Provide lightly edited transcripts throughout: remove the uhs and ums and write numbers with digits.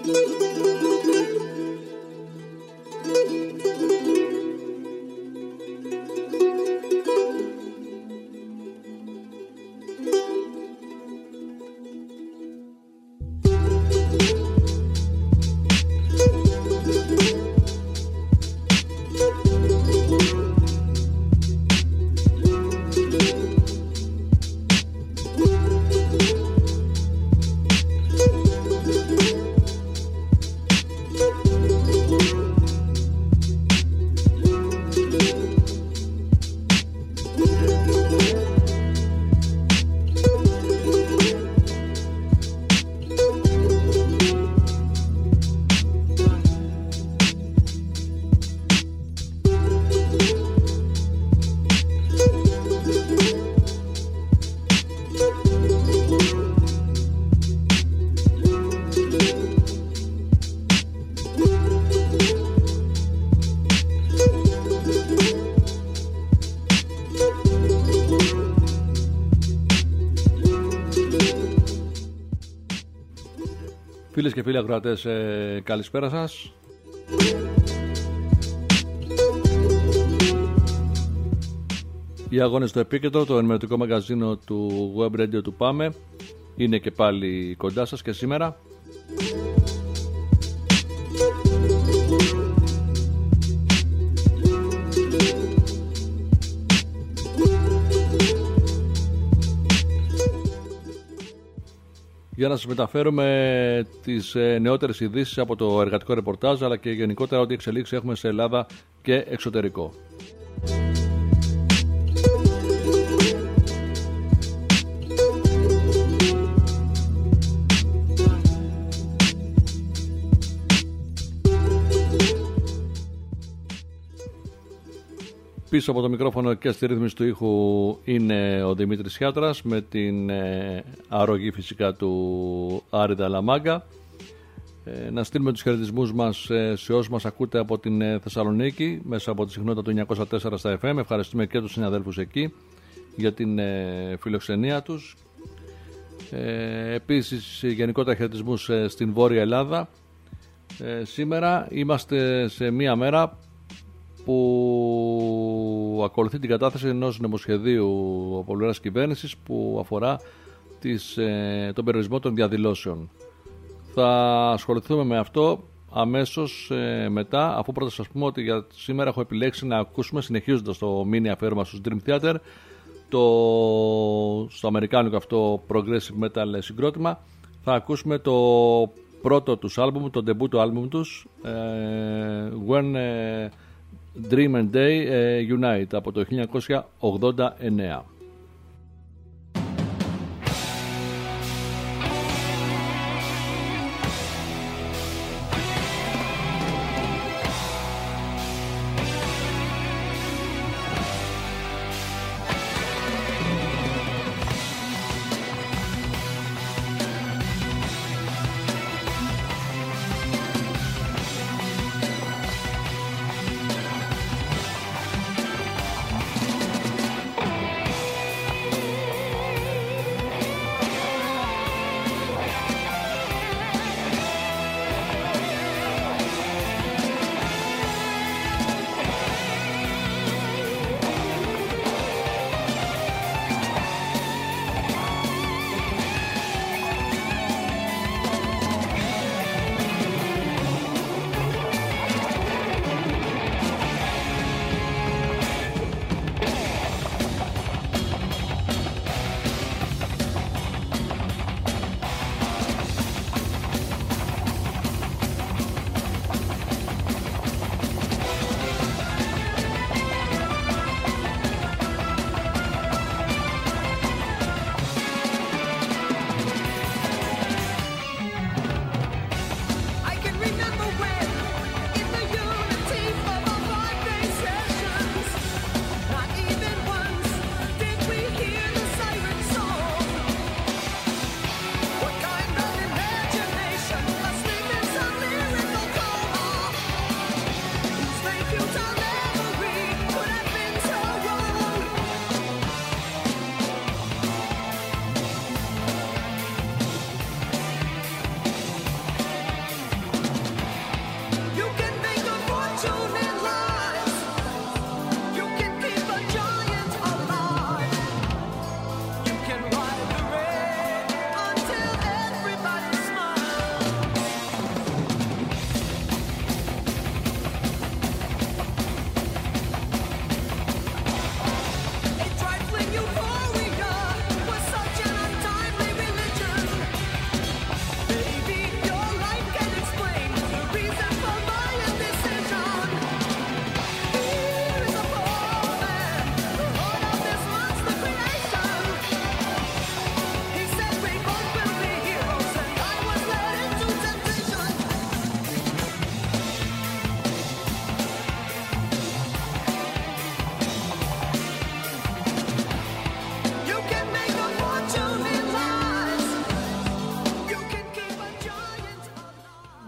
Φίλες και φίλοι ακροατές, καλησπέρα σας. Οι αγώνες στο επίκεντρο, το ενημερωτικό μαγαζίνο του Web Radio του ΠΑΜΕ, είναι και πάλι κοντά σας και σήμερα. Για να σας μεταφέρουμε τις νεότερες ειδήσεις από το εργατικό ρεπορτάζ, αλλά και γενικότερα ό,τι εξελίξεις έχουμε σε Ελλάδα και εξωτερικό. Πίσω από το μικρόφωνο και στη ρύθμιση του ήχου είναι ο Δημήτρης Χιάτρας, με την αρρωγή φυσικά του Άρη Δαλαμάγκα. Να στείλουμε τους χαιρετισμούς μας σε όσους μας ακούτε από την Θεσσαλονίκη μέσα από τη συχνότητα του 904 στα FM. Ευχαριστούμε και τους συναδέλφους εκεί για την φιλοξενία τους. Επίσης γενικότερα χαιρετισμούς στην Βόρεια Ελλάδα. Σήμερα είμαστε σε μία μέρα που ακολουθεί την κατάθεση ενός νομοσχεδίου από πλευράς κυβέρνησης που αφορά τον περιορισμό των διαδηλώσεων. Θα ασχοληθούμε με αυτό αμέσως μετά, αφού πρώτα σας πούμε ότι για σήμερα έχω επιλέξει να ακούσουμε, συνεχίζοντας το mini αφιέρωμα στους Dream Theater, στο αμερικάνικο αυτό progressive metal συγκρότημα. Θα ακούσουμε το πρώτο τους άλμπουμ, το debut του άλμπουμ τους, When Dream and Day Unite, από το 1989.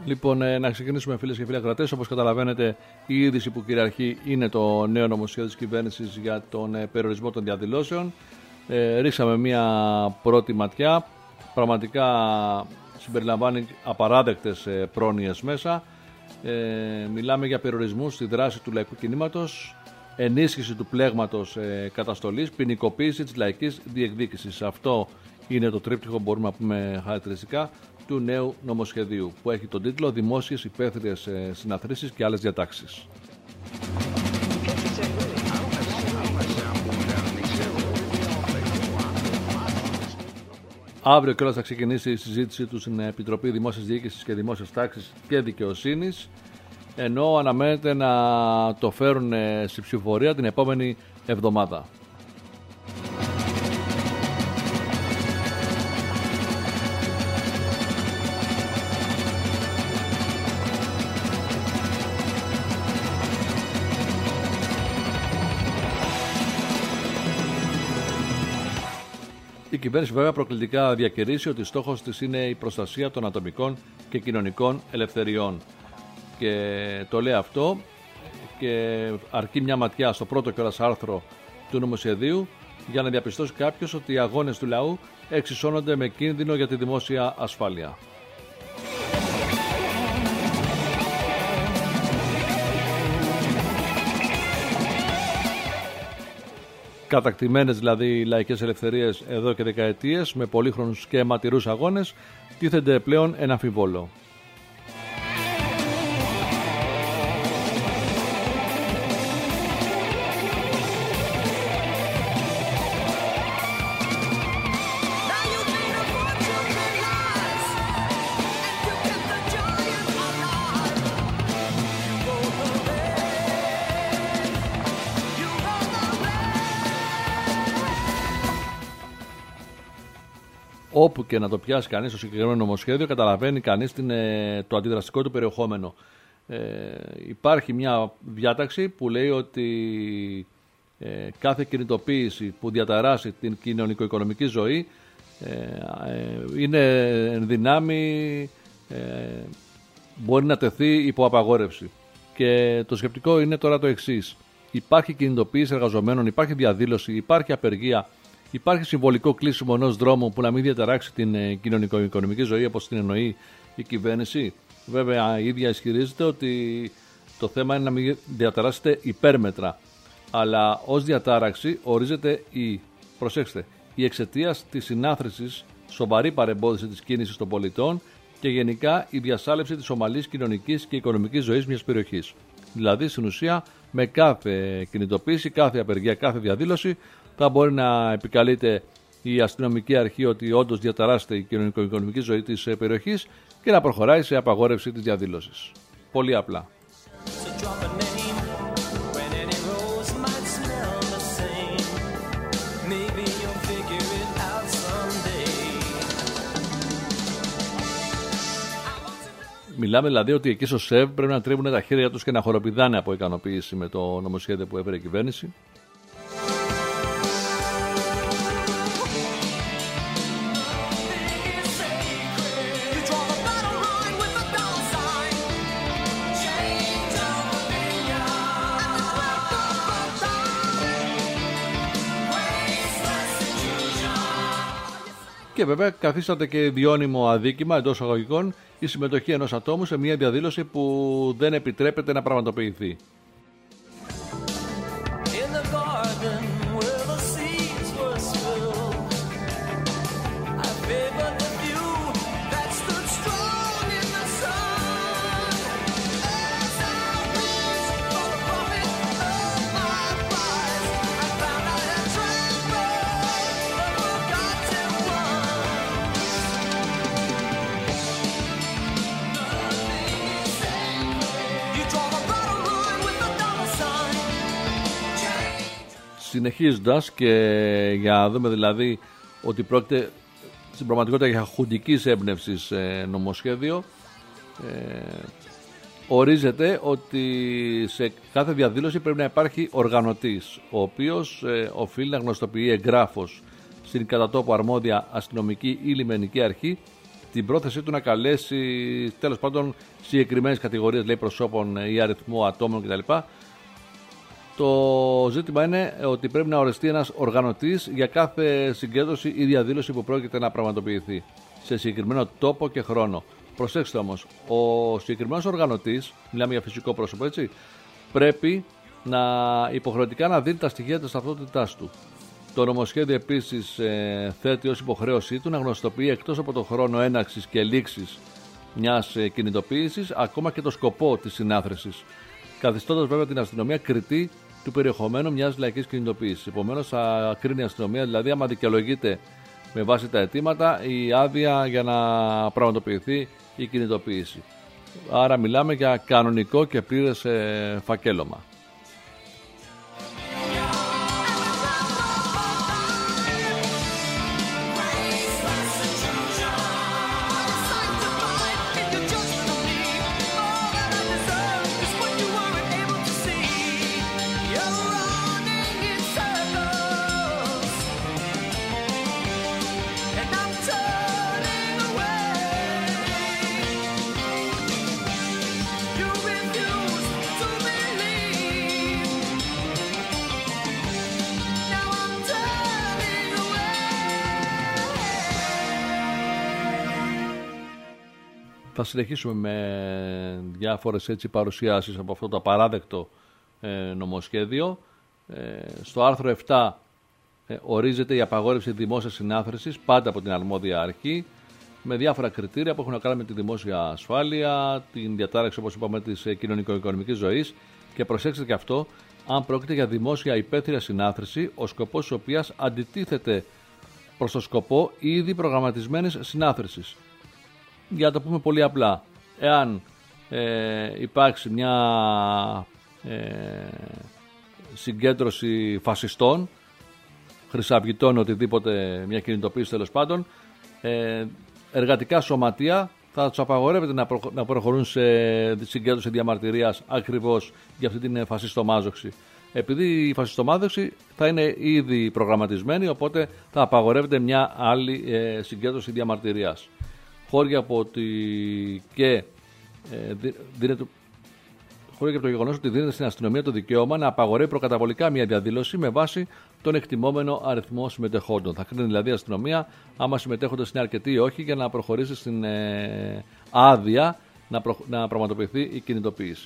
Λοιπόν, να ξεκινήσουμε, φίλες και φίλοι ακροατές. Όπως καταλαβαίνετε, η είδηση που κυριαρχεί είναι το νέο νομοσχέδιο της κυβέρνησης για τον περιορισμό των διαδηλώσεων. Ρίξαμε μια πρώτη ματιά. Πραγματικά συμπεριλαμβάνει απαράδεκτες πρόνοιες μέσα. Μιλάμε για περιορισμού στη δράση του λαϊκού κινήματος, ενίσχυση του πλέγματος καταστολής, ποινικοποίηση της λαϊκής διεκδίκησης. Αυτό είναι το τρίπτυχο, μπορούμε να πούμε χαρακτηριστικά, του νέου νομοσχεδίου, που έχει τον τίτλο «Δημόσιες υπαίθριες συναθρήσεις και άλλες διατάξεις». Αύριο κιόλας θα ξεκινήσει η συζήτηση του στην Επιτροπή Δημόσιας Διοίκησης και Δημόσιας Τάξης και Δικαιοσύνης, ενώ αναμένεται να το φέρουν στη ψηφοφορία την επόμενη εβδομάδα. Η κυβέρνηση βέβαια προκλητικά διακηρύσει ότι στόχος της είναι η προστασία των ατομικών και κοινωνικών ελευθεριών. Και το λέει αυτό και αρκεί μια ματιά στο πρώτο κιόλας άρθρο του νομοσχεδίου για να διαπιστώσει κάποιος ότι οι αγώνες του λαού εξισώνονται με κίνδυνο για τη δημόσια ασφάλεια. Κατακτημένες δηλαδή λαϊκές ελευθερίες εδώ και δεκαετίες με πολύχρονους και αιματηρούς αγώνες τίθενται πλέον ένα αμφιβόλο. Όπου και να το πιάσει κανείς το συγκεκριμένο νομοσχέδιο, καταλαβαίνει κανείς το αντιδραστικό του περιεχόμενο. Υπάρχει μια διάταξη που λέει ότι κάθε κινητοποίηση που διαταράσει την κοινωνικο-οικονομική ζωή είναι εν δυνάμει, μπορεί να τεθεί υπό απαγόρευση. Και το σκεπτικό είναι τώρα το εξής. Υπάρχει κινητοποίηση εργαζομένων, υπάρχει διαδήλωση, υπάρχει απεργία, υπάρχει συμβολικό κλείσιμο ενός δρόμου που να μην διαταράξει την κοινωνικο-οικονομική ζωή όπως την εννοεί η κυβέρνηση. Βέβαια, η ίδια ισχυρίζεται ότι το θέμα είναι να μην διαταράσσεται υπέρμετρα. Αλλά ως διατάραξη ορίζεται η εξαιτίας της συνάθρησης σοβαρή παρεμπόδιση της κίνησης των πολιτών και γενικά η διασάλευση της ομαλής κοινωνικής και οικονομικής ζωής μιας περιοχής. Δηλαδή, στην ουσία, με κάθε κινητοποίηση, κάθε απεργία, κάθε διαδήλωση, θα μπορεί να επικαλείται η αστυνομική αρχή ότι όντως διαταράσσεται η κοινωνικο-οικονομική ζωή της περιοχής και να προχωράει σε απαγόρευση της διαδήλωσης. Πολύ απλά. Μιλάμε δηλαδή ότι εκεί στο ΣΕΒ πρέπει να τρίβουν τα χέρια τους και να χοροπηδάνε από ικανοποίηση με το νομοσχέδιο που έφερε η κυβέρνηση. Και βέβαια καθίσταται και διώνυμο αδίκημα εντός εισαγωγικών η συμμετοχή ενός ατόμου σε μια διαδήλωση που δεν επιτρέπεται να πραγματοποιηθεί. Συνεχίζοντας και για να δούμε δηλαδή ότι πρόκειται στην πραγματικότητα για χουντικής έμπνευσης νομοσχέδιο, ορίζεται ότι σε κάθε διαδήλωση πρέπει να υπάρχει οργανωτής, ο οποίος οφείλει να γνωστοποιεί εγγράφος στην κατά τόπου αρμόδια αστυνομική ή λιμενική αρχή την πρόθεσή του να καλέσει τέλος πάντων συγκεκριμένες κατηγορίες, λέει, προσώπων ή αριθμό ατόμων κτλ. Το ζήτημα είναι ότι πρέπει να οριστεί ένας οργανωτής για κάθε συγκέντρωση ή διαδήλωση που πρόκειται να πραγματοποιηθεί σε συγκεκριμένο τόπο και χρόνο. Προσέξτε όμως, ο συγκεκριμένος οργανωτής, μιλάμε για φυσικό πρόσωπο, έτσι, πρέπει να υποχρεωτικά να δίνει τα στοιχεία της ταυτότητάς του. Το νομοσχέδιο επίσης θέτει ως υποχρέωσή του να γνωστοποιεί εκτός από το χρόνο έναρξης και λήξης μιας κινητοποίησης ακόμα και το σκοπό της συνάθρησης, καθιστώντας βέβαια την αστυνομία κριτή του περιεχομένου μιας λαϊκής κινητοποίησης. Επομένως, θα κρίνει η αστυνομία, δηλαδή, άμα δικαιολογείται με βάση τα αιτήματα η άδεια για να πραγματοποιηθεί η κινητοποίηση. Άρα, μιλάμε για κανονικό και πλήρες φακέλωμα. Θα συνεχίσουμε με διάφορες έτσι παρουσιάσεις από αυτό το απαράδεκτο νομοσχέδιο. Στο άρθρο 7 ορίζεται η απαγόρευση δημόσιας συνάθρησης πάντα από την αρμόδια αρχή με διάφορα κριτήρια που έχουν να κάνουν με τη δημόσια ασφάλεια, την διατάραξη, όπως είπαμε, της κοινωνικο-οικονομικής ζωής, και προσέξτε και αυτό, αν πρόκειται για δημόσια υπαίθρια συνάθρηση, ο σκοπός της οποίας αντιτίθεται προς το σκοπό ήδη προγραμματισμένης συνάθρησης. Για να το πούμε πολύ απλά, εάν υπάρξει μια συγκέντρωση φασιστών, χρυσαυγητών, οτιδήποτε, μια κινητοποίηση τέλος πάντων, εργατικά σωματεία θα τους απαγορεύεται να προχωρούν σε συγκέντρωση διαμαρτυρίας ακριβώς για αυτή την φασιστομάζοξη. Επειδή η φασιστομάζοξη θα είναι ήδη προγραμματισμένη, οπότε θα απαγορεύεται μια άλλη συγκέντρωση διαμαρτυρίας. Χώρια από ότι και δίνεται, χώρια από το γεγονός ότι δίνεται στην αστυνομία το δικαίωμα να απαγορεύει προκαταβολικά μια διαδήλωση με βάση τον εκτιμόμενο αριθμό συμμετεχόντων. Θα κρίνει δηλαδή η αστυνομία άμα συμμετέχοντες είναι αρκετοί ή όχι για να προχωρήσει στην άδεια να πραγματοποιηθεί η κινητοποίηση.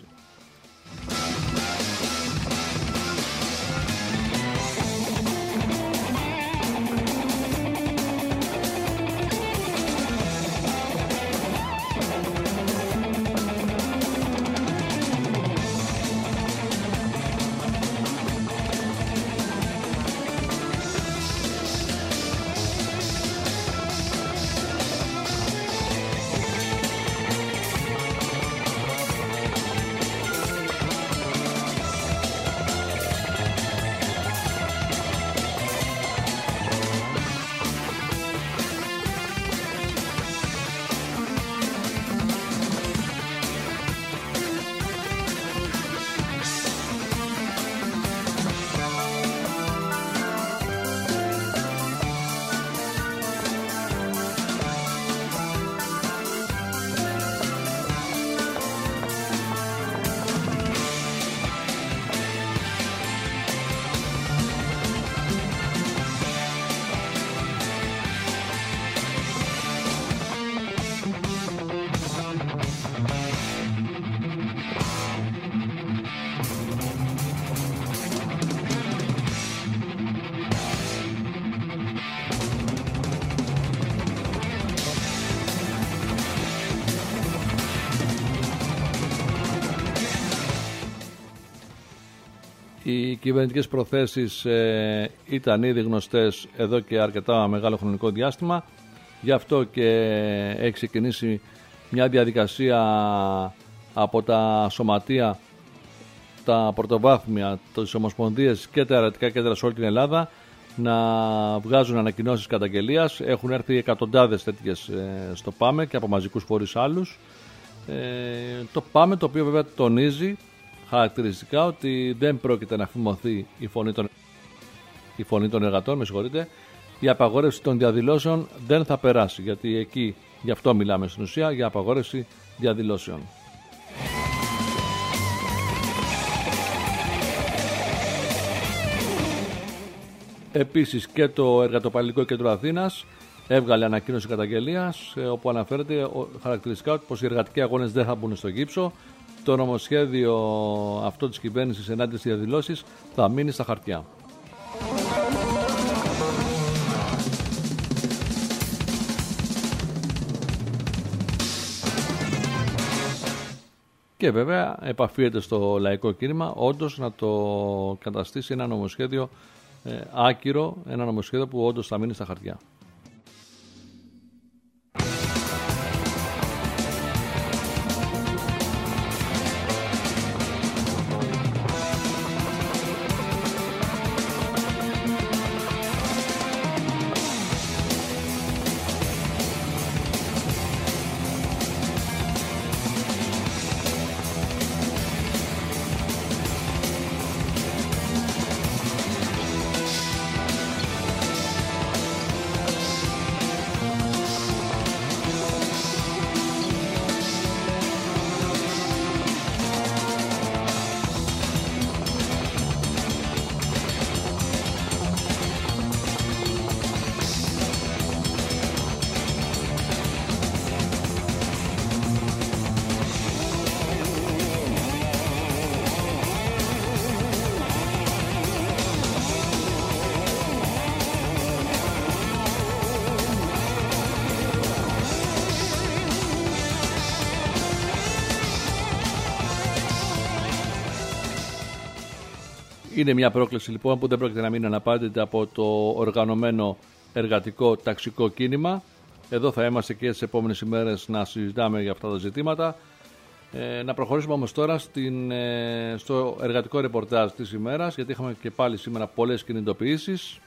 Οι κυβερνητικές προθέσεις ήταν ήδη γνωστές εδώ και αρκετά μεγάλο χρονικό διάστημα. Γι' αυτό και έχει ξεκινήσει μια διαδικασία από τα σωματεία, τα πρωτοβάθμια, τις ομοσπονδίες και τα ερευνητικά κέντρα σε όλη την Ελλάδα να βγάζουν ανακοινώσεις καταγγελίας. Έχουν έρθει εκατοντάδες τέτοιες στο ΠΑΜΕ και από μαζικούς φορείς άλλους. Το ΠΑΜΕ, το οποίο βέβαια τονίζει χαρακτηριστικά ότι δεν πρόκειται να φημωθεί η φωνή των εργατών, η απαγόρευση των διαδηλώσεων δεν θα περάσει, γιατί εκεί Γι' αυτό μιλάμε στην ουσία, για απαγόρευση διαδηλώσεων. Επίσης και το Εργατοπαλληλικό Κέντρο Αθήνας έβγαλε ανακοίνωση καταγγελίας, όπου αναφέρεται χαρακτηριστικά πως οι εργατικοί αγώνες δεν θα μπουν στο γύψο. Το νομοσχέδιο αυτό της κυβέρνησης ενάντια στις διαδηλώσεις θα μείνει στα χαρτιά. Και βέβαια επαφίεται στο λαϊκό κίνημα όντως να το καταστήσει ένα νομοσχέδιο άκυρο, ένα νομοσχέδιο που όντως θα μείνει στα χαρτιά. Είναι μια πρόκληση λοιπόν που δεν πρόκειται να μείνει αναπάντητη από το οργανωμένο εργατικό ταξικό κίνημα. Εδώ θα είμαστε και τις επόμενες ημέρες να συζητάμε για αυτά τα ζητήματα. Να προχωρήσουμε όμως τώρα στο εργατικό ρεπορτάζ της ημέρας, γιατί είχαμε και πάλι σήμερα πολλές κινητοποιήσεις.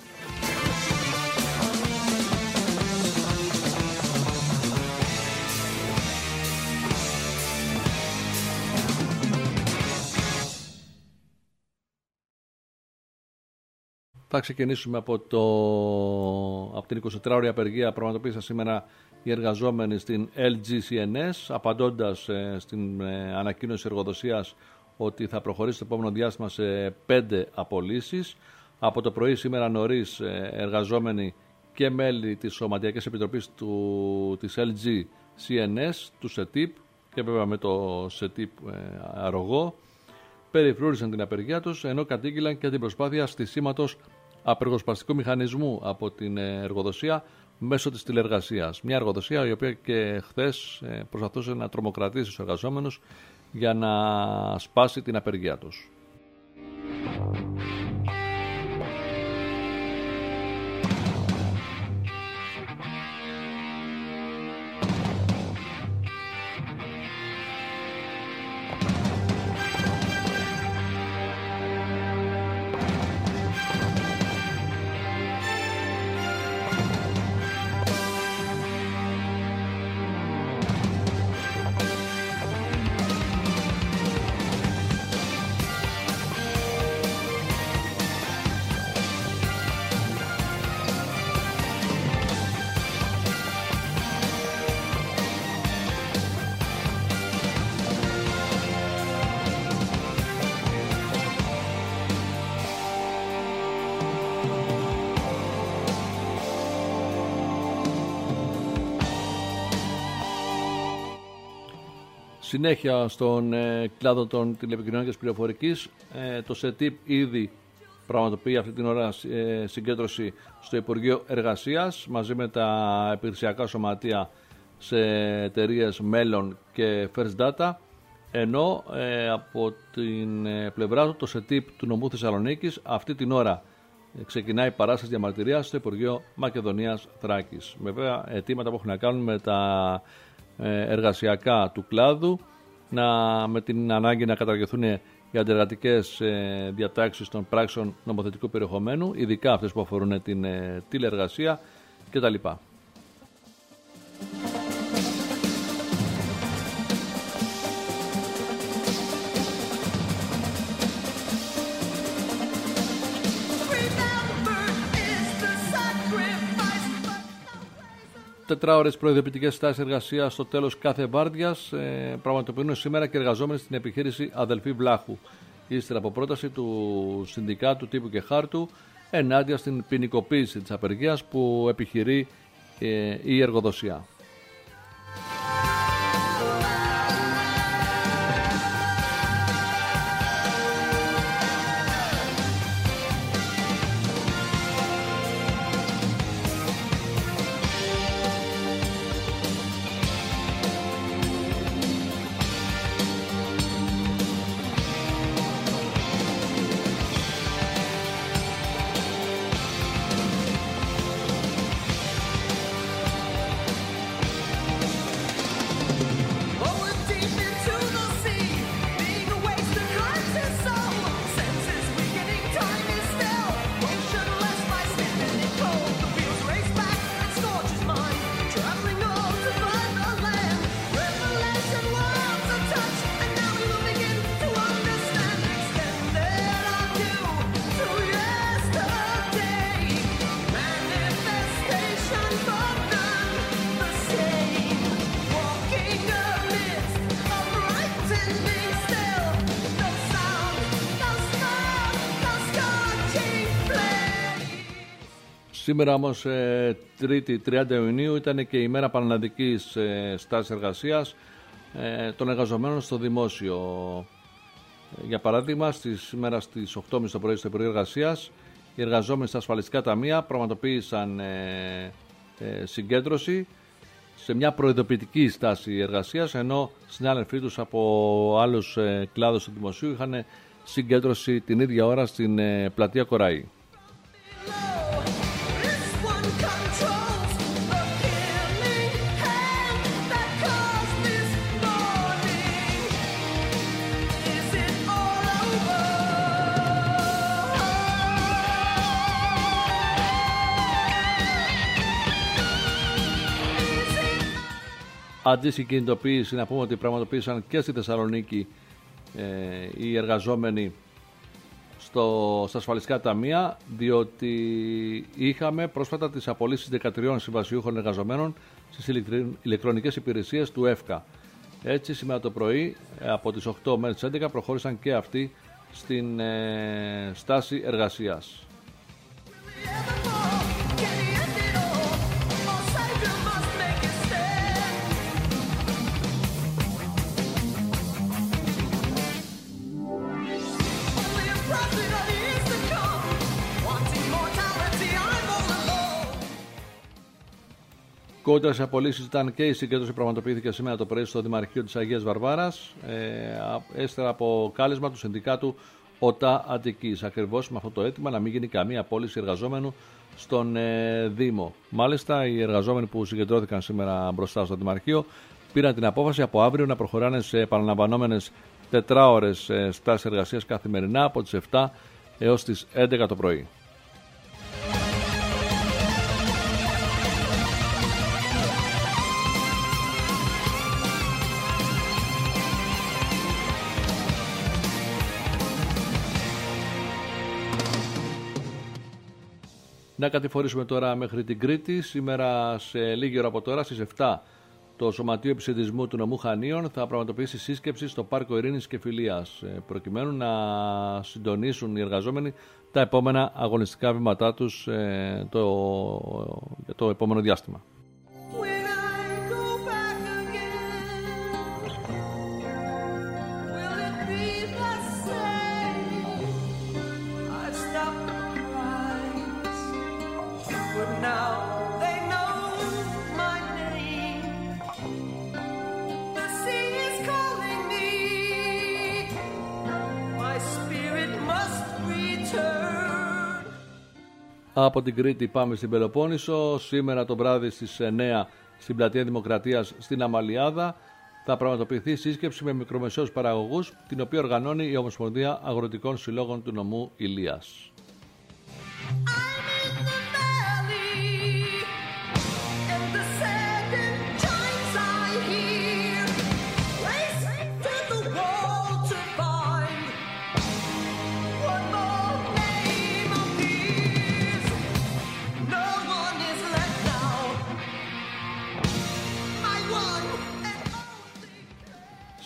Θα ξεκινήσουμε από την 24ωρη απεργία που πραγματοποίησαν σήμερα οι εργαζόμενοι στην LGCNS, απαντώντας στην ανακοίνωση εργοδοσίας ότι θα προχωρήσει το επόμενο διάστημα σε 5 απολύσεις. Από το πρωί σήμερα νωρίς εργαζόμενοι και μέλη της Σωματιακής Επιτροπής της LGCNS, του ΣΕΤΙΠ και βέβαια με το ΣΕΤΙΠ αρρωγό, περιφρούρησαν την απεργία τους, ενώ κατήγγειλαν και την προσπάθεια στισίματος απεργοσπαστικού μηχανισμού από την εργοδοσία μέσω της τηλεργασίας. Μια εργοδοσία η οποία και χθες προσπαθούσε να τρομοκρατήσει τους εργαζόμενους για να σπάσει την απεργία τους. Συνέχεια στον κλάδο των τηλεπικοινωνιών και της πληροφορικής, το ΣΕΤΙΠ ήδη πραγματοποιεί αυτή την ώρα συγκέντρωση στο Υπουργείο Εργασίας μαζί με τα επιχειρησιακά σωματεία σε εταιρείες Μέλλον και First Data, ενώ από την πλευρά του το ΣΕΤΙΠ του νομού Θεσσαλονίκης αυτή την ώρα ξεκινάει παράσταση διαμαρτυρίας στο Υπουργείο Μακεδονίας Θράκης. Βέβαια αιτήματα που έχουν να κάνουν με τα εργασιακά του κλάδου, με την ανάγκη να καταργηθούν οι αντεργατικές διατάξεις των πράξεων νομοθετικού περιεχομένου, ειδικά αυτές που αφορούν την τηλεεργασία κτλ. 4ωρες προειδοποιητικές στάσεις εργασίας στο τέλος κάθε βάρδιας πραγματοποιούν σήμερα και εργαζόμενοι στην επιχείρηση Αδελφή Βλάχου, ύστερα από πρόταση του Συνδικάτου Τύπου και Χάρτου ενάντια στην ποινικοποίηση της απεργίας που επιχειρεί η εργοδοσία. Σήμερα όμως, Τρίτη 30 Ιουνίου, ήταν και η μέρα πανελλαδικής στάσης εργασίας των εργαζομένων στο δημόσιο. Για παράδειγμα, σήμερα στις 8.30 το πρωί στο Υπουργείο Εργασίας, οι εργαζόμενοι στα ασφαλιστικά ταμεία πραγματοποίησαν συγκέντρωση σε μια προειδοποιητική στάση εργασίας, ενώ συνάδελφοί τους από άλλους κλάδους του δημοσίου είχαν συγκέντρωση την ίδια ώρα στην πλατεία Κοραή. Αντίστοιχη κινητοποίηση, να πούμε ότι πραγματοποίησαν και στη Θεσσαλονίκη οι εργαζόμενοι στα ασφαλιστικά ταμεία, διότι είχαμε πρόσφατα τις απολύσεις 13 συμβασιούχων εργαζομένων στις ηλεκτρονικές υπηρεσίες του ΕΦΚΑ. Έτσι, σήμερα το πρωί από τις 8 μέχρι τις 11 προχώρησαν και αυτοί στην στάση εργασίας. Κόντρα σε απολύσεις ήταν και η συγκέντρωση που πραγματοποιήθηκε σήμερα το πρωί στο Δημαρχείο της Αγίας Βαρβάρας, ύστερα από κάλεσμα του Συνδικάτου ΟΤΑ Αττικής, ακριβώς με αυτό το αίτημα να μην γίνει καμία απόλυση εργαζόμενου στον Δήμο. Μάλιστα, οι εργαζόμενοι που συγκεντρώθηκαν σήμερα μπροστά στο Δημαρχείο πήραν την απόφαση από αύριο να προχωράνε σε επαναλαμβανόμενες 4ωρες στάσεις εργασίας καθημερινά από τις 7 έως τις 11 το πρωί. Να κατηφορήσουμε τώρα μέχρι την Κρήτη. Σήμερα, σε λίγη ώρα από τώρα, στις 7, το Σωματείο Επισιτισμού του Νομού Χανίων θα πραγματοποιήσει σύσκεψη στο Πάρκο Ειρήνης και Φιλίας, προκειμένου να συντονίσουν οι εργαζόμενοι τα επόμενα αγωνιστικά βήματά τους για το επόμενο διάστημα. Από την Κρήτη πάμε στην Πελοπόννησο. Σήμερα το βράδυ στις 9 στην Πλατεία Δημοκρατίας στην Αμαλιάδα θα πραγματοποιηθεί σύσκεψη με μικρομεσαίους παραγωγούς, την οποία οργανώνει η Ομοσπονδία Αγροτικών Συλλόγων του Νομού Ηλίας.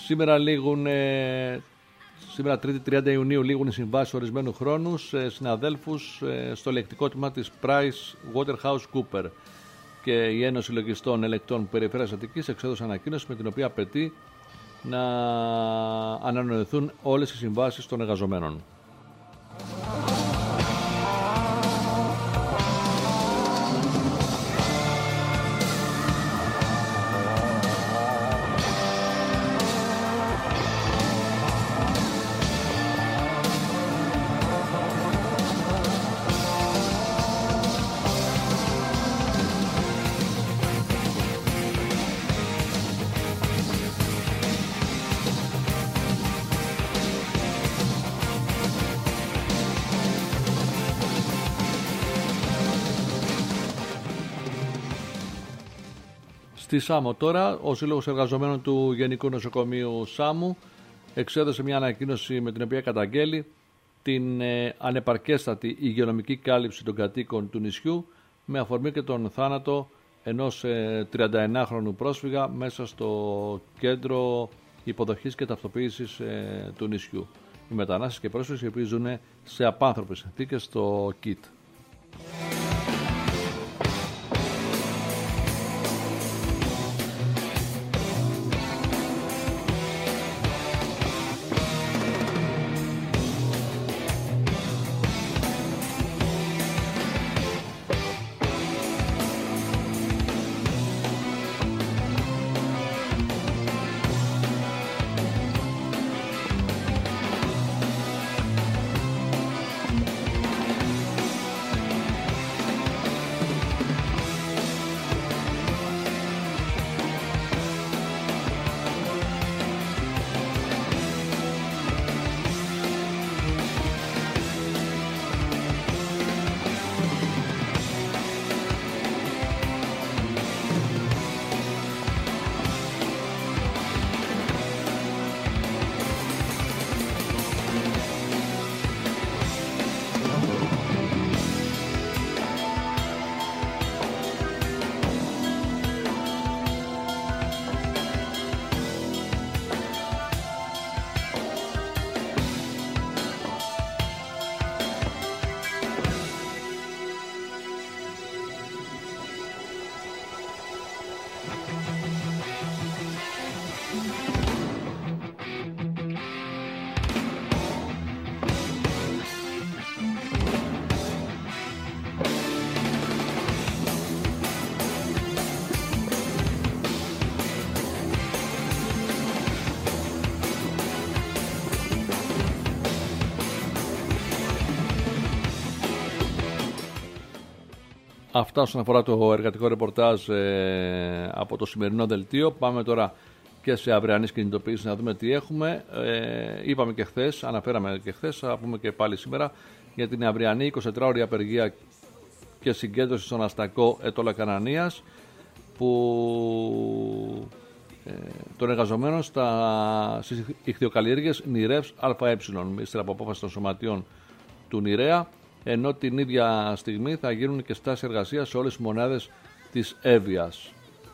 Σήμερα 3η 30 Ιουνίου λήγουν οι συμβάσεις ορισμένου χρόνου σε συναδέλφους στο ελεκτικό τμήμα της PricewaterhouseCoopers και η Ένωση Λογιστών Ελεκτών Περιφέρειας Αττικής εξέδωσε ανακοίνωση με την οποία απαιτεί να ανανοηθούν όλες οι συμβάσεις των εργαζομένων. Στη Σάμο τώρα, ο Σύλλογος Εργαζομένων του Γενικού Νοσοκομείου Σάμου εξέδωσε μια ανακοίνωση με την οποία καταγγέλει την ανεπαρκέστατη υγειονομική κάλυψη των κατοίκων του νησιού με αφορμή και τον θάνατο ενός 31χρονου πρόσφυγα μέσα στο κέντρο υποδοχής και ταυτοποίησης του νησιού. Οι μετανάστες και πρόσφυγες οι οποίοι ζουν σε απάνθρωπες συνθήκες στο ΚΙΤ. Αυτά όσον αφορά το εργατικό ρεπορτάζ από το σημερινό δελτίο. Πάμε τώρα και σε αυριανής κινητοποίηση να δούμε τι έχουμε. Είπαμε και χθες, αναφέραμε και χθες, θα πούμε και πάλι σήμερα για την αυριανή 24ωρη απεργία και συγκέντρωση στον αστακό Ετωλακανανίας των εργαζομένων στις ιχθυοκαλλιέργειες Νηρεύς ΑΕ, ύστερα από απόφαση των σωματείων του Νηρέα, ενώ την ίδια στιγμή θα γίνουν και στάσεις εργασίας σε όλες τις μονάδες της Εύβοιας.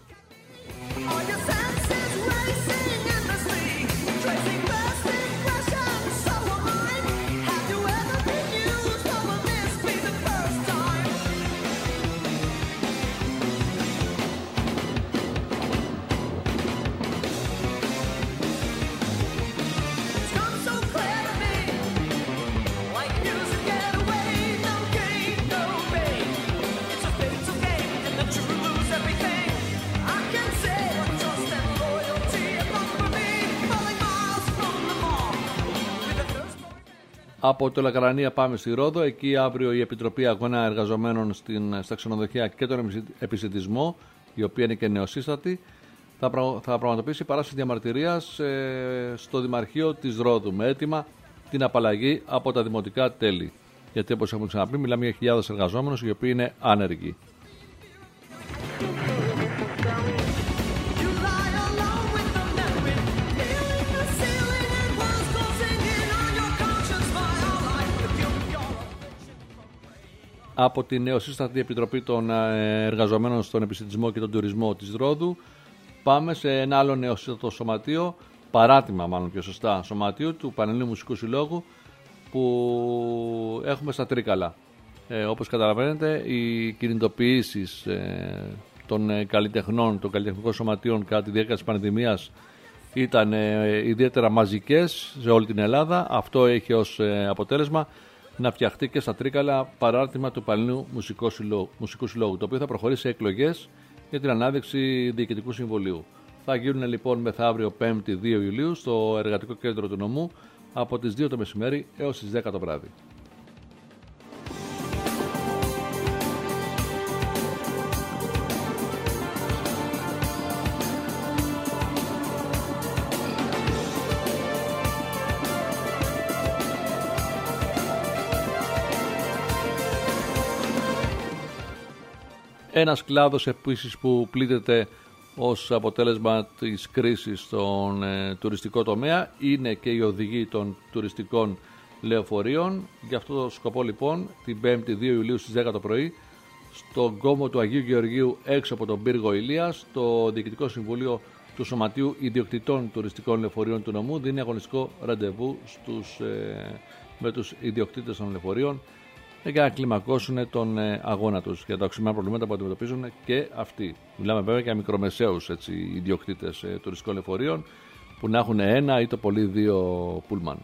Από το Λακαρανία πάμε στη Ρόδο. Εκεί αύριο η Επιτροπή Αγώνα Εργαζομένων στα ξενοδοχεία και τον επισιτισμό, η οποία είναι και νεοσύστατη, θα πραγματοποιήσει παράσταση διαμαρτυρίας στο Δημαρχείο της Ρόδου με αίτημα την απαλλαγή από τα δημοτικά τέλη. Γιατί όπως έχουμε ξαναπεί, μιλάμε για χιλιάδες εργαζόμενους οι οποίοι είναι άνεργοι. Από την νεοσύστατη Επιτροπή των Εργαζομένων στον Επισιτισμό και τον Τουρισμό της Ρόδου πάμε σε ένα άλλο νεοσύστατο σωματείο, παράτημα μάλλον πιο σωστά σωματείου του Πανελλήνιου Μουσικού Συλλόγου που έχουμε στα Τρίκαλα. Όπως καταλαβαίνετε, οι κινητοποιήσεις των καλλιτεχνών, των καλλιτεχνικών σωματείων κατά τη διάρκεια της πανδημίας ήταν ιδιαίτερα μαζικές σε όλη την Ελλάδα. Αυτό έχει ως αποτέλεσμα να φτιαχτεί και στα Τρίκαλα παράρτημα του Πανελλήνιου Μουσικού Συλλόγου, το οποίο θα προχωρήσει σε εκλογές για την ανάδειξη διοικητικού συμβολίου. Θα γίνουν λοιπόν μεθαύριο 5η 2 Ιουλίου στο Εργατικό Κέντρο του Νομού από τις 2 το μεσημέρι έως τις 10 το βράδυ. Ένας κλάδος επίσης που πλήττεται ως αποτέλεσμα της κρίσης στον τουριστικό τομέα είναι και οι οδηγοί των τουριστικών λεωφορείων. Γι' αυτό το σκοπό λοιπόν την 5η 2 Ιουλίου στις 10 το πρωί στον κόμβο του Αγίου Γεωργίου έξω από τον πύργο Ηλίας, το Διοικητικό Συμβούλιο του Σωματείου Ιδιοκτητών Τουριστικών Λεωφορείων του Νομού δίνει αγωνιστικό ραντεβού με τους ιδιοκτήτες των λεωφορείων για να κλιμακώσουν τον αγώνα τους για τα οξυμένα προβλήματα που αντιμετωπίζουν και αυτοί. Μιλάμε βέβαια για μικρομεσαίους ιδιοκτήτες τουριστικών λεωφορείων που να έχουν ένα ή το πολύ δύο πούλμαν.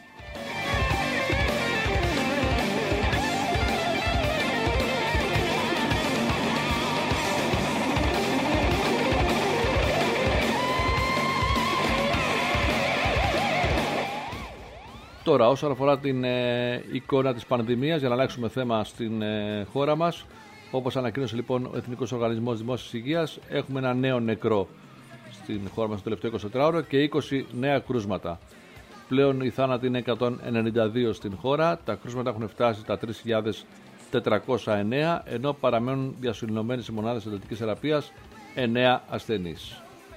Τώρα, όσον αφορά την εικόνα της πανδημίας, για να αλλάξουμε θέμα στην χώρα μας, όπως ανακοίνωσε λοιπόν ο Εθνικός Οργανισμός Δημόσιας Υγείας, έχουμε ένα νέο νεκρό στην χώρα μας το τελευταίο 24ωρο και 20 νέα κρούσματα. Πλέον οι θάνατοι είναι 192 στην χώρα, τα κρούσματα έχουν φτάσει στα 3.409, ενώ παραμένουν διασωληνωμένοι σε μονάδες εντατικής θεραπείας 9 ασθενείς.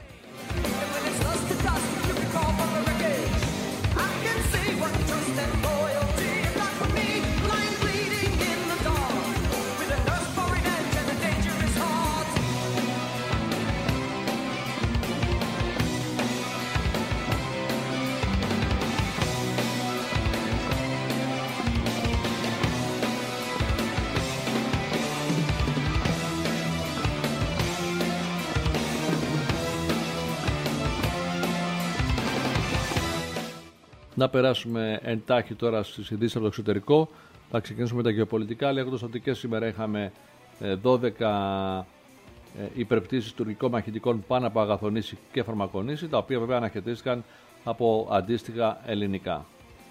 Να περάσουμε εντάχει τώρα στις ειδήσεις από το εξωτερικό. Θα ξεκινήσουμε με τα γεωπολιτικά, λέγοντας ότι και σήμερα είχαμε 12 υπερπτήσεις τουρκικών μαχητικών πάνω από Αγαθονήσι και Φαρμακονήσι, τα οποία βέβαια αναχαιτίστηκαν από αντίστοιχα ελληνικά.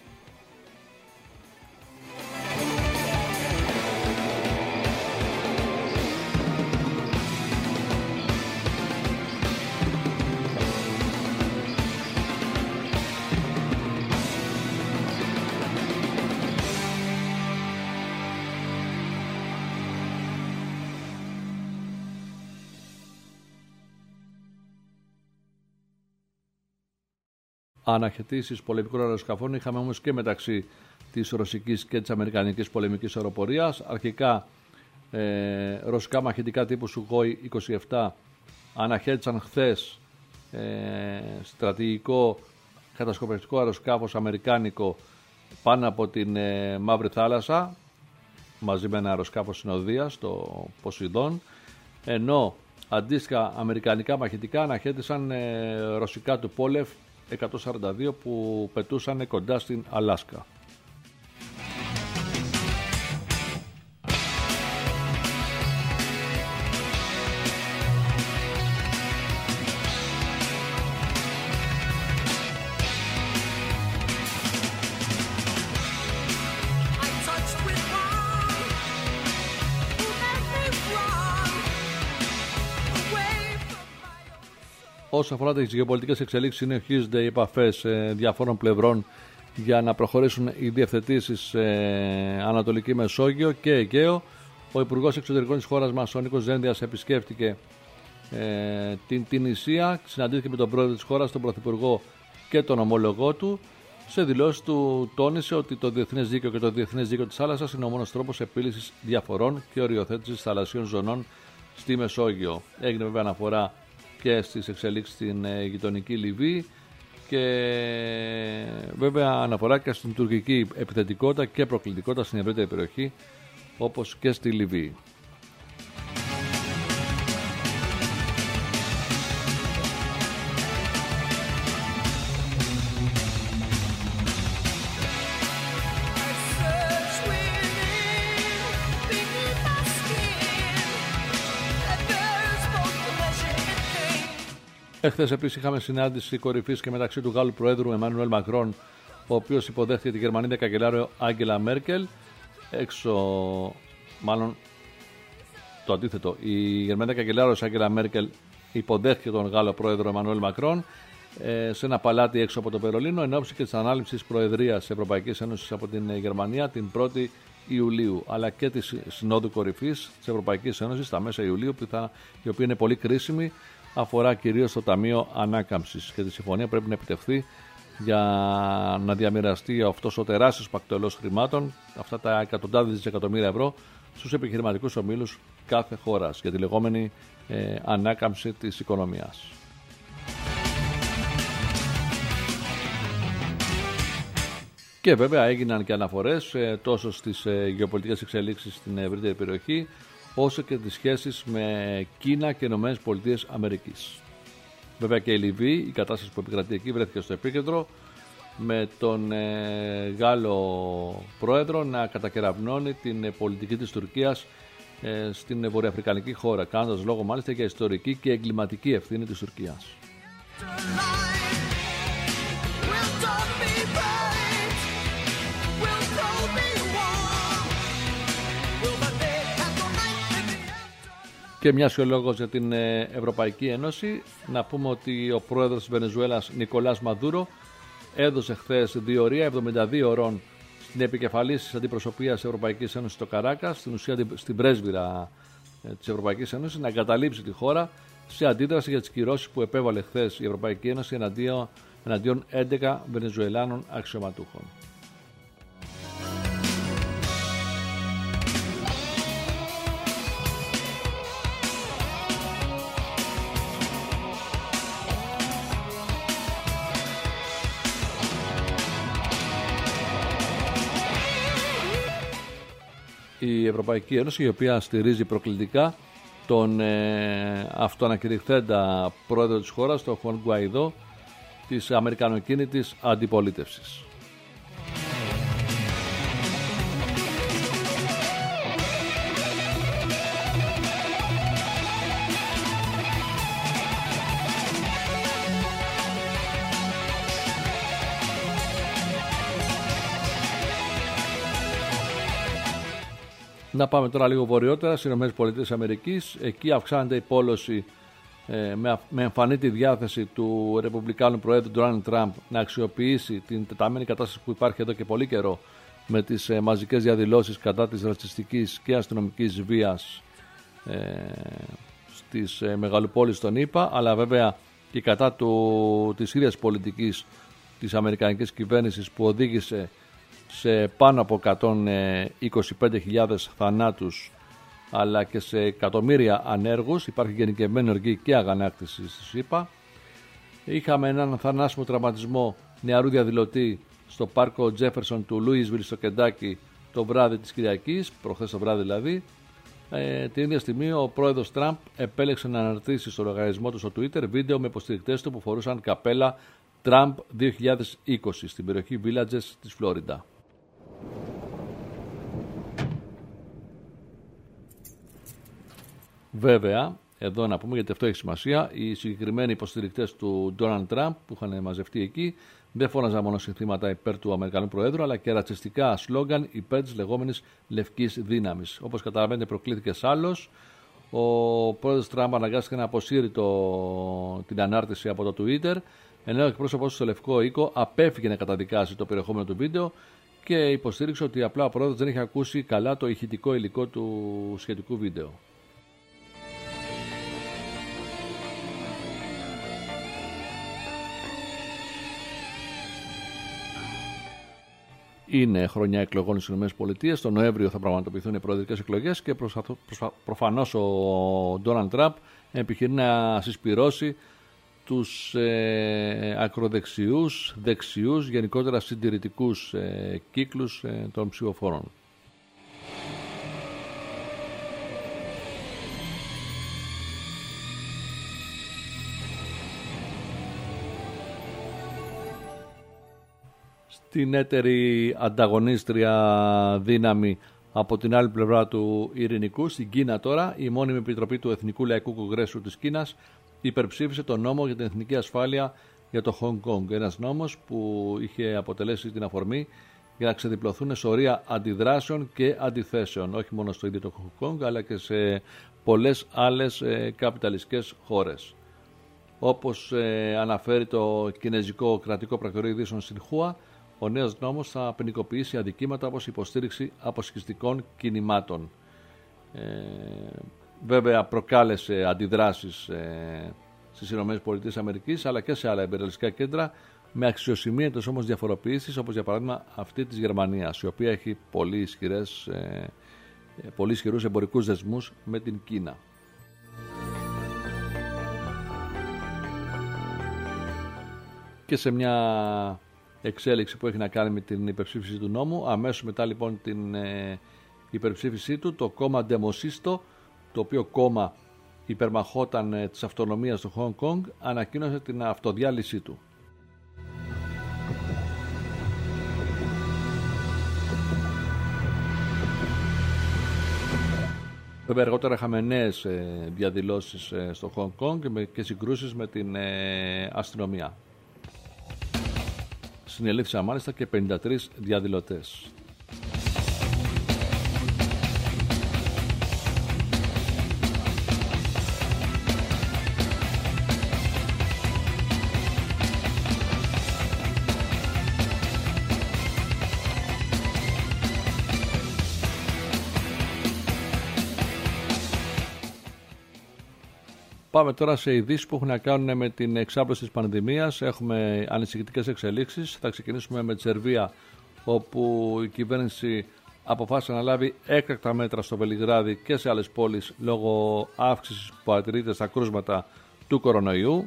Αναχαιτήσεις πολεμικών αεροσκαφών είχαμε όμως και μεταξύ της ρωσικής και της αμερικανικής πολεμικής αεροπορίας. Αρχικά ρωσικά μαχητικά τύπου Sukhoi 27 αναχέτησαν χθες στρατηγικό κατασκοπευτικό αεροσκάφος αμερικάνικο πάνω από την Μαύρη Θάλασσα μαζί με ένα αεροσκάφο συνοδείας, το Ποσειδών, ενώ αντίστοιχα αμερικανικά μαχητικά αναχέτησαν ρωσικά του Πόλεφ 142 που πετούσαν κοντά στην Αλάσκα. Όσο αφορά τις γεωπολιτικές εξελίξεις, συνεχίζονται οι επαφές διαφόρων πλευρών για να προχωρήσουν οι διευθετήσεις σε Ανατολική Μεσόγειο και Αιγαίο. Ο Υπουργός Εξωτερικών της χώρας μας, ο Νίκος Δένδιας, επισκέφτηκε την Τινησία, συναντήθηκε με τον πρόεδρο της χώρας, τον πρωθυπουργό και τον ομόλογό του. Σε δηλώσεις του τόνισε ότι το διεθνές δίκαιο και το διεθνές δίκαιο της θάλασσας είναι ο μόνος τρόπος επίλυσης διαφορών και οριοθέτησης θαλασσίων ζωνών στη Μεσόγειο. Έγινε βέβαια αναφορά και στις εξελίξεις στην γειτονική Λιβύη και βέβαια αναφορά και στην τουρκική επιθετικότητα και προκλητικότητα στην ευρύτερη περιοχή, όπως και στη Λιβύη. Εχθές επίσης είχαμε συνάντηση κορυφής και μεταξύ του Γάλλου Προέδρου Εμμανουέλ Μακρόν, ο οποίος υποδέχθηκε τη Γερμανίδα καγκελάριο Άγγελα Μέρκελ. Μάλλον το αντίθετο. Η Γερμανίδα καγκελάριος Άγγελα Μέρκελ υποδέχθηκε τον Γάλλο Πρόεδρο Εμμανουέλ Μακρόν σε ένα παλάτι έξω από το Βερολίνο, εν ώψη και της ανάληψης Προεδρίας Ευρωπαϊκής Ένωσης από την Γερμανία την 1η Ιουλίου, αλλά και της Συνόδου Κορυφής της Ευρωπαϊκής Ένωσης στα μέσα Ιουλίου, η οποία είναι πολύ κρίσιμη. Αφορά κυρίως το Ταμείο Ανάκαμψης και τη συμφωνία πρέπει να επιτευχθεί για να διαμοιραστεί αυτός ο τεράστιος πακτολός χρημάτων, αυτά τα εκατοντάδες δισεκατομμύρια ευρώ, στους επιχειρηματικούς ομίλους κάθε χώρας για τη λεγόμενη ανάκαμψη της οικονομίας. Και βέβαια έγιναν και αναφορές τόσο στις γεωπολιτικές εξελίξεις στην ευρύτερη περιοχή, όσο και τις σχέσεις με Κίνα και Ηνωμένες Πολιτείες Αμερικής. Βέβαια και η Λιβύη, η κατάσταση που επικρατεί εκεί βρέθηκε στο επίκεντρο, με τον Γάλλο Πρόεδρο να κατακεραυνώνει την πολιτική της Τουρκίας στην βορειοαφρικανική χώρα, κάνοντας λόγο μάλιστα για ιστορική και εγκληματική ευθύνη της Τουρκίας. Και μια σχολόγος για την Ευρωπαϊκή Ένωση. Να πούμε ότι ο πρόεδρος της Βενεζουέλας Νικολάς Μαδούρο έδωσε χθες διορία 72 ώρων στην επικεφαλής της αντιπροσωπείας της Ευρωπαϊκής Ένωσης στο Καράκας, στην ουσία στην πρέσβυρα της Ευρωπαϊκής Ένωσης, να εγκαταλείψει τη χώρα σε αντίδραση για τις κυρώσεις που επέβαλε χθες η Ευρωπαϊκή Ένωση εναντίον 11 Βενεζουελάνων αξιωματούχων. Η Ευρωπαϊκή Ένωση, η οποία στηρίζει προκλητικά τον αυτοανακηρυχθέντα πρόεδρο της χώρας, τον Χουάν Γκουαϊδό, της αμερικανοκίνητης αντιπολίτευσης. Να πάμε τώρα λίγο βορειότερα στις ΗΠΑ. Εκεί αυξάνεται η πόλωση με εμφανή τη διάθεση του Ρεπουμπλικάνου Προέδρου Ντόναλντ Τραμπ να αξιοποιήσει την τεταμένη κατάσταση που υπάρχει εδώ και πολύ καιρό με τις μαζικές διαδηλώσεις κατά της ρατσιστικής και αστυνομικής βίας στις μεγαλοπόλεις των ΗΠΑ, αλλά βέβαια και κατά της ίδιας πολιτικής της αμερικανικής κυβέρνησης που οδήγησε σε πάνω από 125.000 θανάτους αλλά και σε εκατομμύρια ανέργους. Υπάρχει γενικευμένη οργή και αγανάκτηση στις ΗΠΑ. Είχαμε έναν θανάσιμο τραυματισμό νεαρού διαδηλωτή στο πάρκο Τζέφερσον του Λούισβιλ στο Κεντάκι το βράδυ της Κυριακής, προχθές το βράδυ δηλαδή. Την ίδια στιγμή ο πρόεδρος Τραμπ επέλεξε να αναρτήσει στο λογαριασμό του στο Twitter βίντεο με υποστηρικτές του που φορούσαν καπέλα Trump 2020 στην περιοχή Villages της Φλόριντα. Βέβαια, εδώ να πούμε, γιατί αυτό έχει σημασία, οι συγκεκριμένοι υποστηρικτές του Ντόναλντ Τραμπ που είχαν μαζευτεί εκεί δεν φώναζαν μόνο συνθήματα υπέρ του Αμερικανού Προέδρου, αλλά και ρατσιστικά σλόγγαν υπέρ της λεγόμενης λευκής δύναμης. Όπως καταλαβαίνετε, προκλήθηκε άλλος. Ο πρόεδρος Τραμπ αναγκάστηκε να αποσύρει την ανάρτηση από το Twitter, ενώ ο εκπρόσωπος του στο Λευκό Οίκο απέφυγε να καταδικάσει το περιεχόμενο του βίντεο και υποστήριξε ότι απλά ο πρόεδρος δεν είχε ακούσει καλά το ηχητικό υλικό του σχετικού βίντεο. Είναι χρονιά εκλογών στις ΗΠΑ. Το Νοέμβριο θα πραγματοποιηθούν οι προεδρικές εκλογές και προφανώς ο Ντόναλντ Τραμπ επιχειρεί να συσπυρώσει τους ακροδεξιούς, δεξιούς, γενικότερα συντηρητικούς κύκλους των ψηφοφόρων. Στην έτερη ανταγωνίστρια δύναμη από την άλλη πλευρά του Ειρηνικού, στην Κίνα τώρα, η μόνιμη επιτροπή του Εθνικού Λαϊκού Κογκρέσου της Κίνας υπερψήφισε τον νόμο για την εθνική ασφάλεια για το Χονγκ Κονγκ. Ένας νόμος που είχε αποτελέσει την αφορμή για να ξεδιπλωθούν σωρία αντιδράσεων και αντιθέσεων, όχι μόνο στο ίδιο το Χονγκ Κονγκ, αλλά και σε πολλές άλλες καπιταλιστικές χώρες. Όπως αναφέρει το Κινέζικο Κρατικό Πρακτορείο Ειδήσεων Σινχούα, ο νέος νόμος θα ποινικοποιήσει αδικήματα όπως υποστήριξη αποσχιστικών κινημάτων. Βέβαια προκάλεσε αντιδράσεις στις ΗΠΑ αλλά και σε άλλα εμπεριαλιστικά κέντρα, με αξιοσημείωτες όμως διαφοροποιήσεις, όπως για παράδειγμα αυτή της Γερμανίας, η οποία έχει πολύ ισχυρούς εμπορικούς δεσμούς με την Κίνα. Και σε μια εξέλιξη που έχει να κάνει με την υπερψήφιση του νόμου, αμέσως μετά λοιπόν την υπερψήφισή του, το κόμμα Ντεμοσίστο, το οποίο κόμμα υπερμαχόταν της αυτονομίας του Χονγκ Κονγκ, ανακοίνωσε την αυτοδιάλυσή του. Βέβαια αργότερα είχαμε νέες διαδηλώσεις στο Χονγκ Κονγκ και συγκρούσεις με την αστυνομία. Συνελήφθησαν μάλιστα και 53 διαδηλωτές. Πάμε τώρα σε ειδήσεις που έχουν να κάνουν με την εξάπλωση της πανδημίας. Έχουμε ανησυχητικές εξελίξεις. Θα ξεκινήσουμε με τη Σερβία, όπου η κυβέρνηση αποφάσισε να λάβει έκτακτα μέτρα στο Βελιγράδι και σε άλλες πόλεις λόγω αύξησης που παρατηρείται στα κρούσματα του κορονοϊού.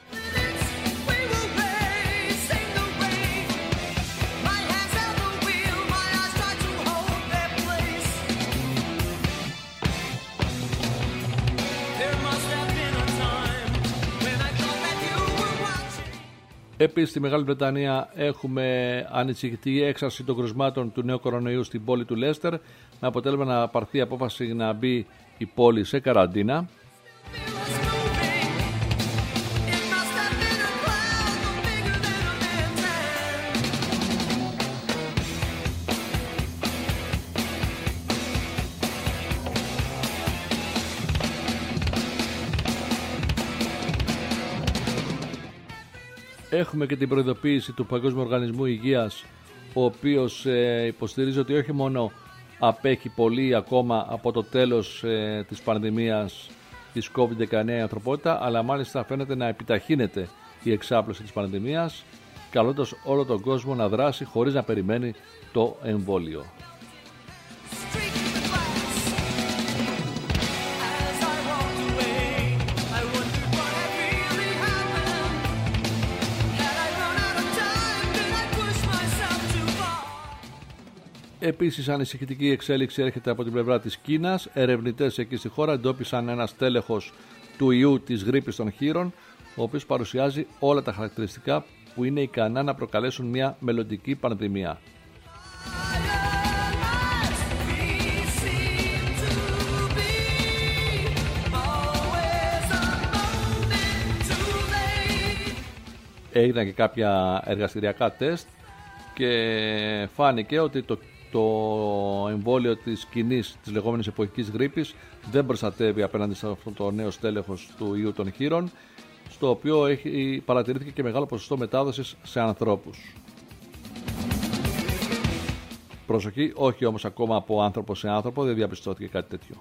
Επίσης στη Μεγάλη Βρετανία έχουμε ανησυχητική έξαρση των κρουσμάτων του νέου κορονοϊού στην πόλη του Λέστερ, με αποτέλεσμα να πάρθει απόφαση να μπει η πόλη σε καραντίνα. Έχουμε και την προειδοποίηση του Παγκόσμιου Οργανισμού Υγείας, ο οποίος υποστηρίζει ότι όχι μόνο απέχει πολύ ακόμα από το τέλος της πανδημίας της COVID-19 η ανθρωπότητα, αλλά μάλιστα φαίνεται να επιταχύνεται η εξάπλωση της πανδημίας, καλώντας όλο τον κόσμο να δράσει χωρίς να περιμένει το εμβόλιο. Επίσης, ανησυχητική εξέλιξη έρχεται από την πλευρά της Κίνας. Ερευνητές εκεί στη χώρα εντόπισαν ένα στέλεχος του ιού της γρίπης των χείρων, ο οποίος παρουσιάζει όλα τα χαρακτηριστικά που είναι ικανά να προκαλέσουν μια μελλοντική πανδημία. Έγιναν και κάποια εργαστηριακά τεστ και φάνηκε ότι το εμβόλιο της κοινής, της λεγόμενης εποχικής γρίπης, δεν προστατεύει απέναντι σε αυτό το νέο στέλεχος του ιού των χείρων, στο οποίο παρατηρήθηκε και μεγάλο ποσοστό μετάδοσης σε ανθρώπους. Προσοχή, όχι όμως ακόμα από άνθρωπο σε άνθρωπο, δεν διαπιστώθηκε κάτι τέτοιο.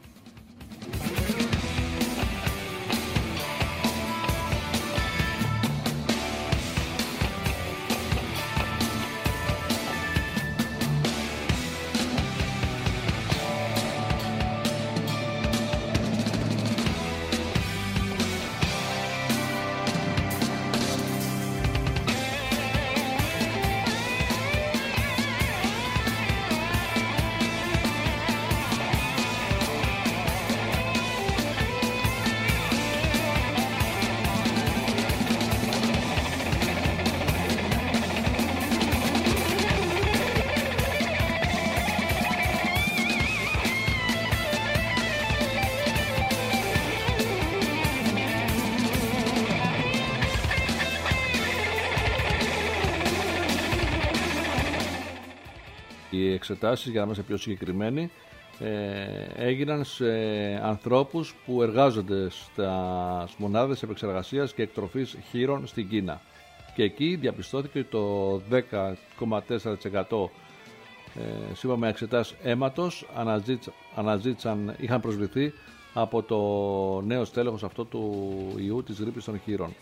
Οι εξετάσεις, για να είμαστε πιο συγκεκριμένοι, έγιναν σε ανθρώπους που εργάζονται στις μονάδες επεξεργασίας και εκτροφής χείρων στην Κίνα. Και εκεί διαπιστώθηκε το 10,4% σύμφωνα με εξετάσεις αίματος είχαν προσβληθεί από το νέο στέλεχος αυτό του ιού της γρίπης των χείρων.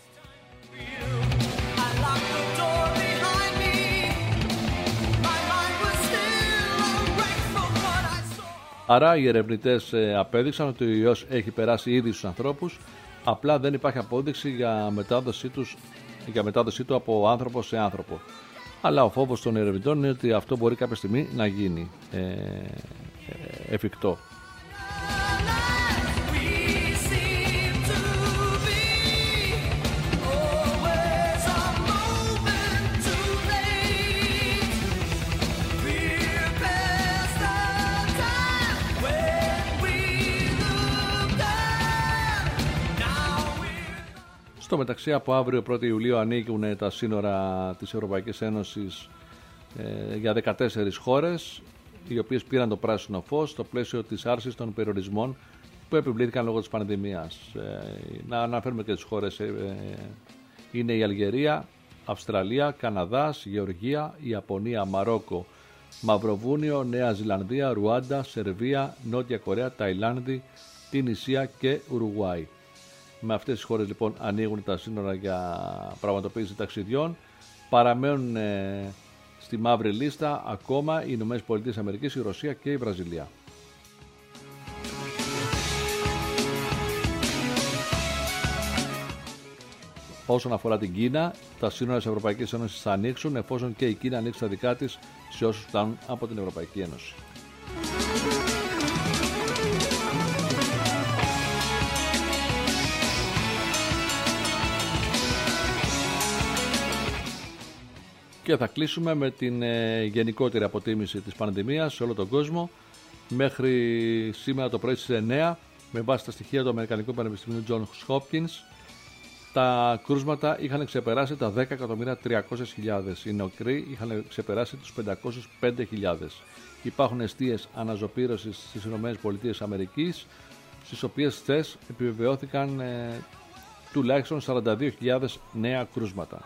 Άρα οι ερευνητές απέδειξαν ότι ο ιός έχει περάσει ήδη στους ανθρώπους, απλά δεν υπάρχει απόδειξη για μετάδοσή του από άνθρωπο σε άνθρωπο. Αλλά ο φόβος των ερευνητών είναι ότι αυτό μπορεί κάποια στιγμή να γίνει εφικτό. Στο μεταξύ, από αύριο 1η Ιουλίου ανοίγουν τα σύνορα της Ευρωπαϊκής Ένωσης για 14 χώρες, οι οποίες πήραν το πράσινο φως στο πλαίσιο της άρσης των περιορισμών που επιβλήθηκαν λόγω της πανδημίας. Να αναφέρουμε και τις χώρες, είναι η Αλγερία, Αυστραλία, Καναδάς, Γεωργία, Ιαπωνία, Μαρόκο, Μαυροβούνιο, Νέα Ζηλανδία, Ρουάντα, Σερβία, Νότια Κορέα, Ταϊλάνδη, Τινησία και Ουρουγουάη. Με αυτές τις χώρες λοιπόν ανοίγουν τα σύνορα για πραγματοποίηση ταξιδιών. Παραμένουν στη μαύρη λίστα ακόμα οι Ηνωμένες Πολιτείες Αμερικής, η Ρωσία και η Βραζιλία. Όσον αφορά την Κίνα, τα σύνορα της Ευρωπαϊκής Ένωσης θα ανοίξουν εφόσον και η Κίνα ανοίξει τα δικά της σε όσους φτάνουν από την Ευρωπαϊκή Ένωση. Και θα κλείσουμε με την γενικότερη αποτίμηση της πανδημίας σε όλο τον κόσμο. Μέχρι σήμερα το πρωί στις 9, με βάση τα στοιχεία του Αμερικανικού Πανεπιστημίου Johns Hopkins, τα κρούσματα είχαν ξεπεράσει τα 10.300.000. Οι νεκροί είχαν ξεπεράσει τους 505.000. Υπάρχουν αιστείες αναζωπήρωσης στις ΗΠΑ, στις οποίες χθες επιβεβαιώθηκαν τουλάχιστον 42.000 νέα κρούσματα.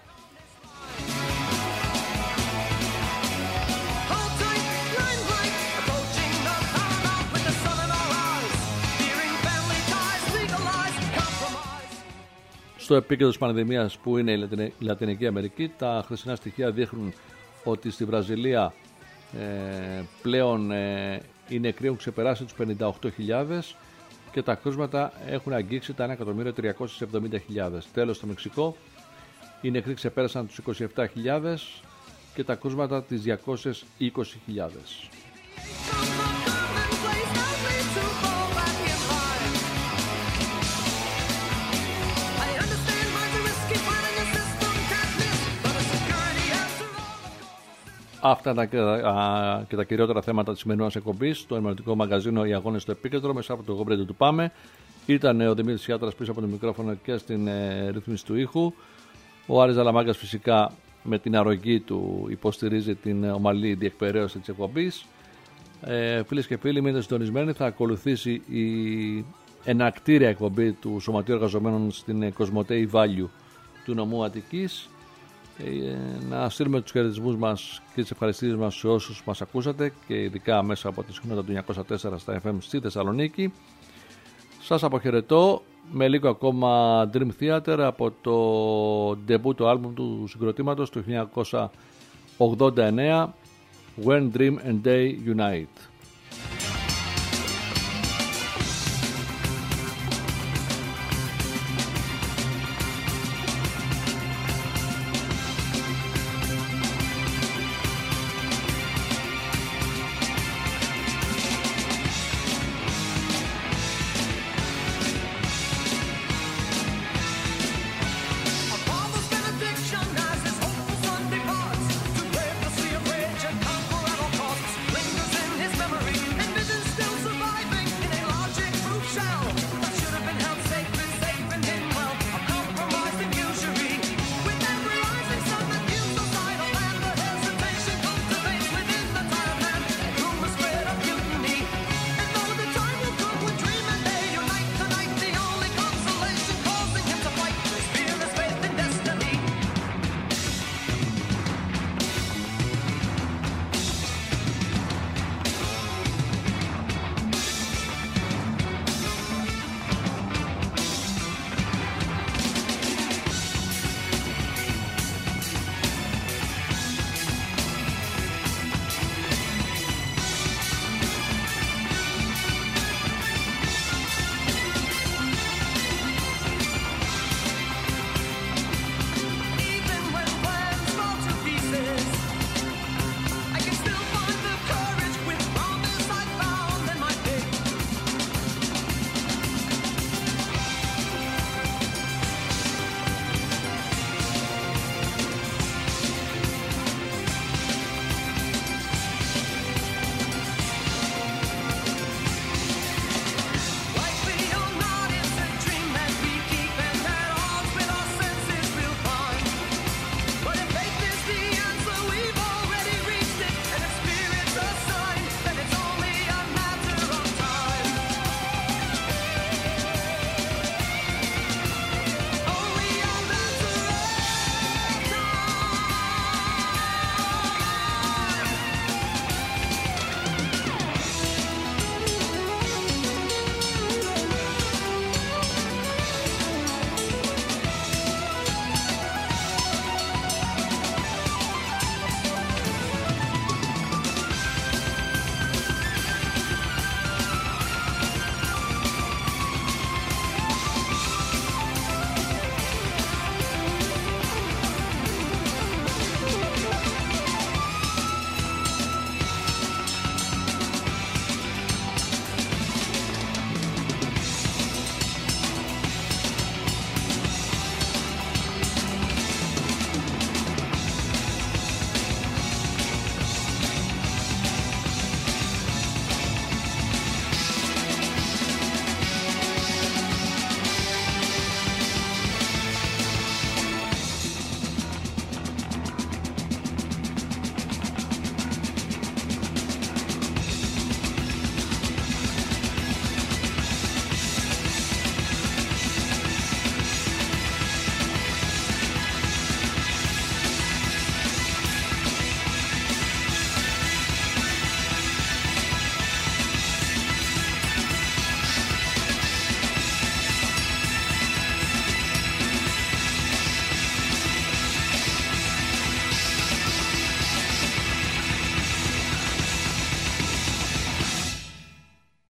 Στο επίκεντρο της πανδημίας που είναι η Λατινική Αμερική, τα χθεσινά στοιχεία δείχνουν ότι στη Βραζιλία πλέον οι νεκροί έχουν ξεπεράσει τους 58.000 και τα κρούσματα έχουν αγγίξει τα 1.370.000. Τέλος, στο Μεξικό οι νεκροί ξεπέρασαν τους 27.000 και τα κρούσματα τις 220.000. Αυτά ήταν και τα κυριότερα θέματα της σημερινής εκπομπής. Στο ενημερωτικό μαγαζίνο «Οι Αγώνες στο Επίκεντρο» μέσα από το Γόμπρεντι του Πάμε. Ήταν ο Δημήτρης Σιάτρας πίσω από το μικρόφωνο και στην ρύθμιση του ήχου. Ο Άρης Δαλαμάγκας φυσικά με την αρρωγή του υποστηρίζει την ομαλή διεκπαιρέωση της εκπομπής. Φίλες και φίλοι, μείνετε συντονισμένοι. Θα ακολουθήσει η ενακτήρια εκπομπή του Σωματείου Εργαζομένων στην Κοσμοτέ Value του νομού Αττικής. Να στείλουμε τους χαιρετισμούς μας και τις ευχαριστήσεις μας σε όσους μας ακούσατε και ειδικά μέσα από τη συχνότητα του 904 στα FM στη Θεσσαλονίκη. Σας αποχαιρετώ με λίγο ακόμα Dream Theater από το ντεμπούτο άλμπουμ του συγκροτήματος του 1989 When Dream and Day Unite.